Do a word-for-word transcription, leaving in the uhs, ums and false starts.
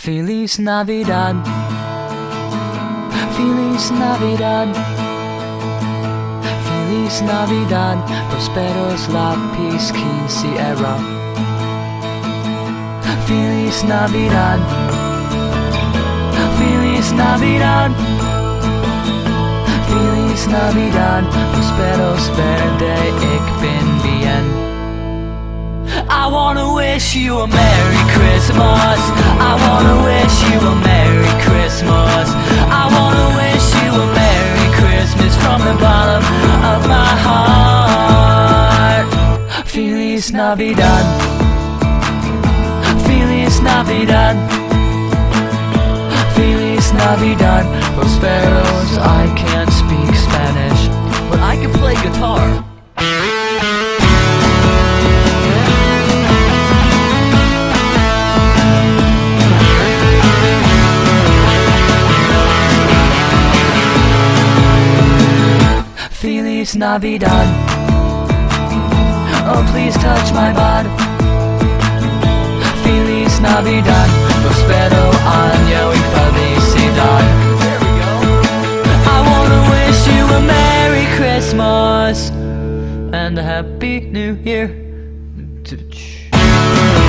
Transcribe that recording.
Feliz Navidad, Feliz Navidad, Feliz Navidad, prosperos la paz quinceañera. Feliz Navidad, Feliz Navidad, Feliz Navidad, prosperos verde ik bin bien. I wanna wish you a Merry Christmas. I wanna wish you a Merry Christmas. I wanna wish you a Merry Christmas from the bottom of my heart. Feliz Navidad, Feliz Navidad, Feliz Navidad, prosperos. I can't speak Spanish, but I can play guitar. Feliz Navidad, oh please touch my bod. Feliz Navidad, prospero año y felicidad. There we go. I wanna wish you a Merry Christmas and a Happy New Year.